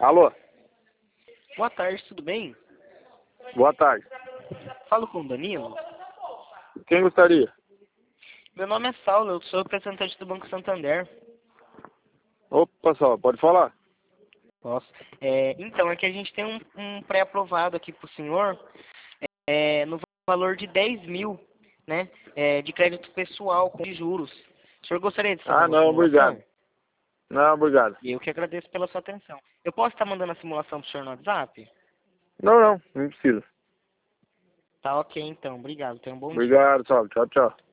Alô, Boa tarde, tudo bem? boa tarde. Falo com o Danilo. Quem gostaria? Meu nome é Saulo, eu sou representante do Banco Santander. Opa, só, pode falar? Nossa. Então, é que a gente tem um pré-aprovado aqui para o senhor no valor de 10 mil, né? De crédito pessoal com juros. O senhor gostaria de saber Ah, uma não, simulação? obrigado. Não, obrigado. E eu que agradeço pela sua atenção. Eu posso estar mandando a simulação para o senhor no WhatsApp? Não, não precisa. Tá ok, então. Obrigado. Tenha um bom dia. Obrigado, Saulo. Tchau, tchau.